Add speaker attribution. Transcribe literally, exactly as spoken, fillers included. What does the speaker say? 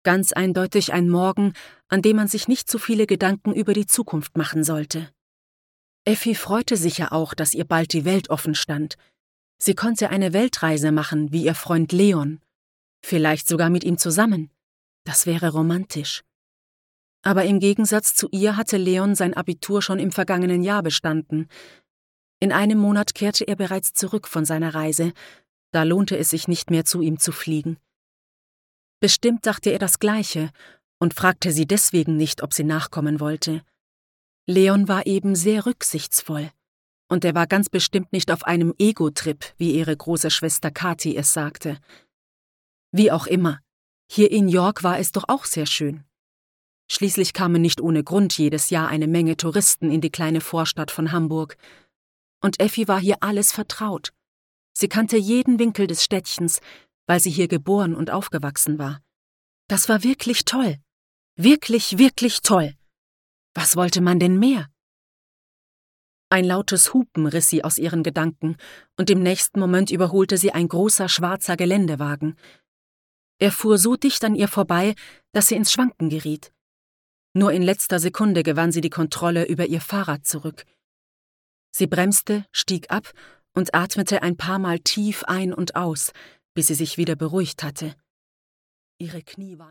Speaker 1: Ganz eindeutig ein Morgen, an dem man sich nicht zu viele Gedanken über die Zukunft machen sollte. Effi freute sich ja auch, dass ihr bald die Welt offen stand. Sie konnte eine Weltreise machen, wie ihr Freund Leon. Vielleicht sogar mit ihm zusammen. Das wäre romantisch. Aber im Gegensatz zu ihr hatte Leon sein Abitur schon im vergangenen Jahr bestanden. In einem Monat kehrte er bereits zurück von seiner Reise. Da lohnte es sich nicht mehr, zu ihm zu fliegen. Bestimmt dachte er das Gleiche und fragte sie deswegen nicht, ob sie nachkommen wollte. Leon war eben sehr rücksichtsvoll. Und er war ganz bestimmt nicht auf einem Ego-Trip, wie ihre große Schwester Kathi es sagte. Wie auch immer, hier in York war es doch auch sehr schön. Schließlich kamen nicht ohne Grund jedes Jahr eine Menge Touristen in die kleine Vorstadt von Hamburg. Und Effi war hier alles vertraut. Sie kannte jeden Winkel des Städtchens, weil sie hier geboren und aufgewachsen war. Das war wirklich toll. Wirklich, wirklich toll. Was wollte man denn mehr? Ein lautes Hupen riss sie aus ihren Gedanken, und im nächsten Moment überholte sie ein großer schwarzer Geländewagen. Er fuhr so dicht an ihr vorbei, dass sie ins Schwanken geriet. Nur in letzter Sekunde gewann sie die Kontrolle über ihr Fahrrad zurück. Sie bremste, stieg ab und atmete ein paar Mal tief ein und aus, bis sie sich wieder beruhigt hatte. Ihre Knie waren